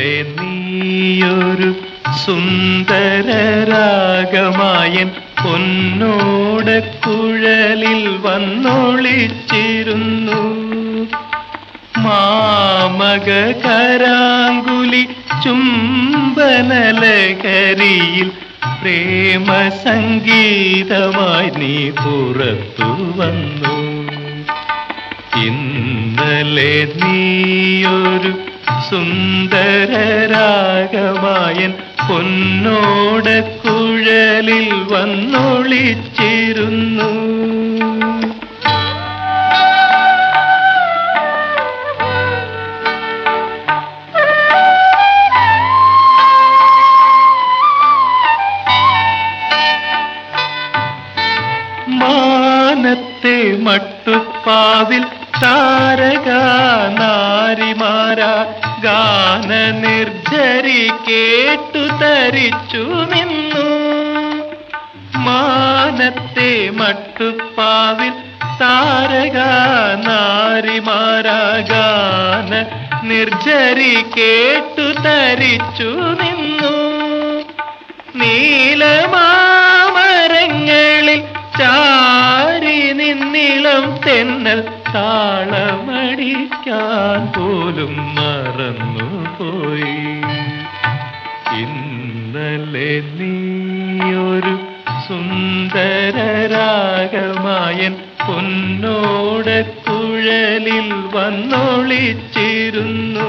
ഇന്നലെ നീയൊരു സുന്ദരരാഗമായൻ പൊന്നോടക്കുഴലിൽ വന്നൊളിച്ചിരുന്നു. മാമക കരാങ്കുലി ചുംബനലഹരിയിൽ പ്രേമ സംഗീതമായി നീ പുറത്തു വന്നു. ഇന്നലെ നീയൊരു സുന്ദരരാഗമായൻ പൊന്നോടക്കുഴലിൽ വന്നൊളിച്ചിരുന്നു. മാനത്തെ മട്ടുപ്പാവിൽ താരകാ നാരിമാരാ ഗാന നിർജരി കേട്ടു തരിച്ചു നിന്നു. മാനത്തെ മട്ടുപ്പാവിൽ താരകാ നാരിമാരാ ഗാന നിർജരി കേട്ടു തരിച്ചു നിന്നു. നീലമാമരങ്ങളിൽ ചാരി നിന്നിളം തെന്നൽ താളമടിക്കാൻ പോലും മറന്നുപോയി. ഇന്നലെ നീയൊരു സുന്ദരരാഗമായൻ പൊന്നോടക്കുഴലിൽ വന്നൊളിച്ചിരുന്നു.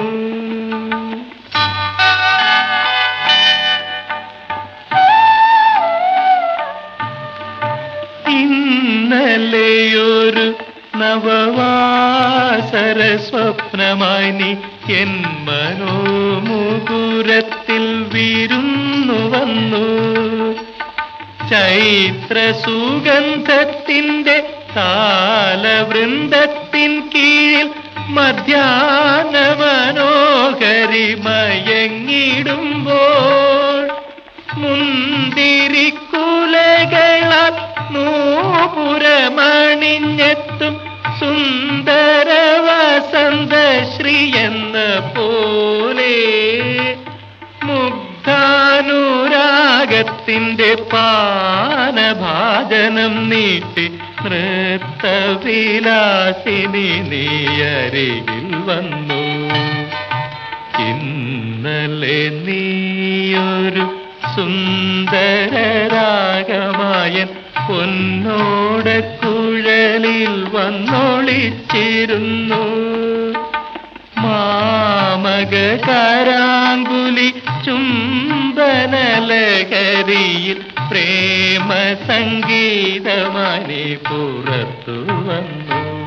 ഇന്നലെയൊരു നവവാസര സ്വപ്നമായി നീ എൻ മനോമുകുരത്തിൽ വിരുന്നു വന്നു. ചൈത്ര സുഗന്ധത്തിൻ്റെ താലവൃന്ദത്തിൻ കീഴിൽ മധ്യാഹ്ന മനോഹരി മയങ്ങിടുമ്പോൾ മുന്തിരിക്കുലകളാൽ നൂപുരമണിഞ്ഞെത്തും സുന്ദര വസന്ത ശ്രീ എന്ന പോലെ മുഗ്ധാനുരാഗത്തിൻ്റെ പാനഭാജനം നീട്ടി നൃത്തവിലാസിനി നീ അരികിൽ വന്നു. ഇന്നലെ നീയൊരു സുന്ദരരാഗമായൻ പൊന്നോടക്കുഴലിൽ വന്നൊളിച്ചിരുന്നു. മാമക കരാങ്കുലി ചുംബനലഹരിയിൽ പ്രേമ സംഗീതമായി പുറത്തു വന്നു.